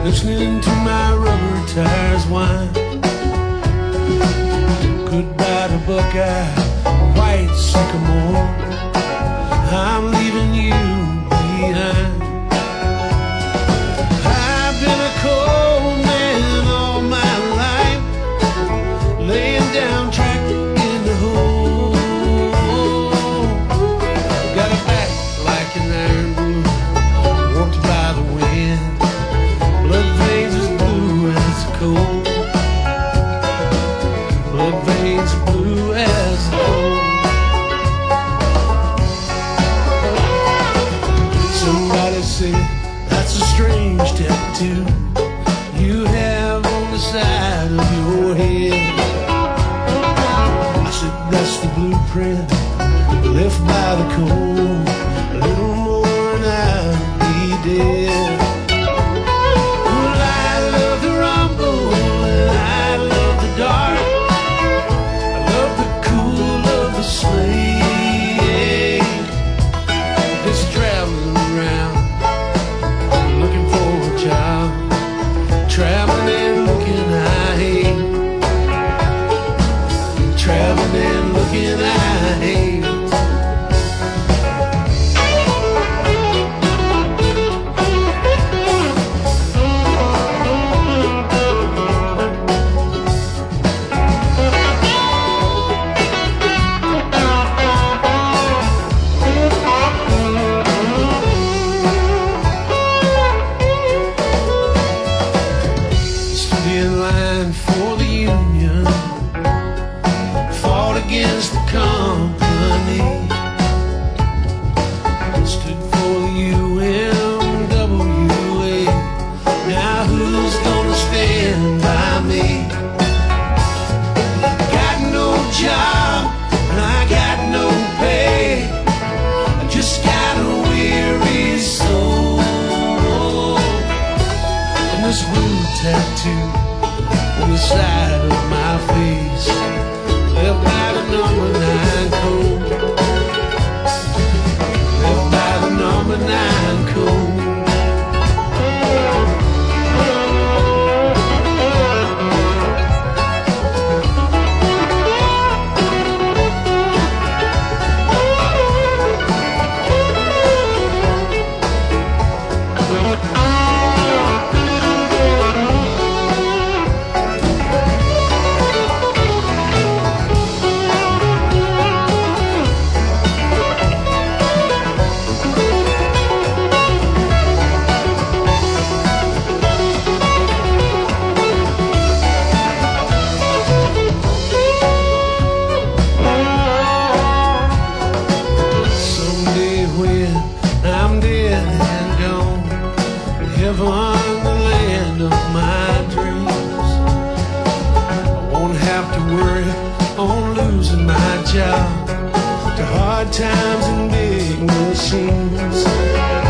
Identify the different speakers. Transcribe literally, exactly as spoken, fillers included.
Speaker 1: listening to my rubber tires whine. Goodbye to Buckeye, white sycamore, I'm leaving you behind. I've been a cold man all my life, laying down track in the hole. Got a back like an iron blue, warped by the wind, blood veins as blue as coal. Blood veins blue as gold. Somebody said that's a strange tattoo you have on the side of your head. I said that's the blueprint left by the cold. A little more and I'll be dead. Well, I love the rumble and I love the dark. Slave, just traveling around, looking for a job, traveling and looking I hate, traveling and looking I hate. In line for the union, fought against the company, stood for the U M W A. Now who's gonna stand by me? Got no job and I got no pay, I just got a weary soul. And this blue tattoo on the side of my face, left by the number nine code, left by the number nine code. On the land of my dreams, I won't have to worry on losing my job to hard times and big machines.